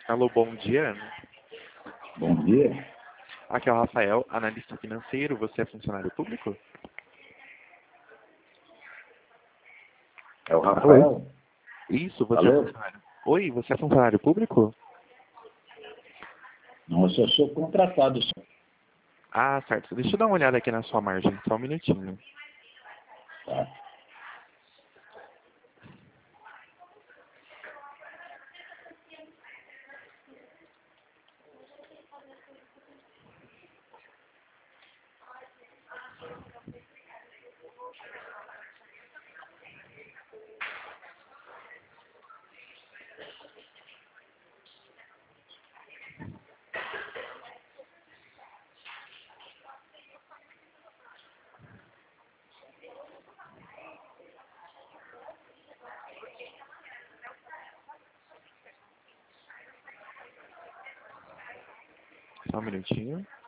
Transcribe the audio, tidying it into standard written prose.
Alô, bom dia. Bom dia. Aqui é o Rafael, analista financeiro. Você é funcionário público? É o Alô? Rafael? Isso, você é Alô? funcionário. Oi, você é funcionário público? Não, eu só sou contratado. Ah, certo. Deixa eu dar uma olhada aqui na sua margem, só um minutinho. Tá? Só um minutinho.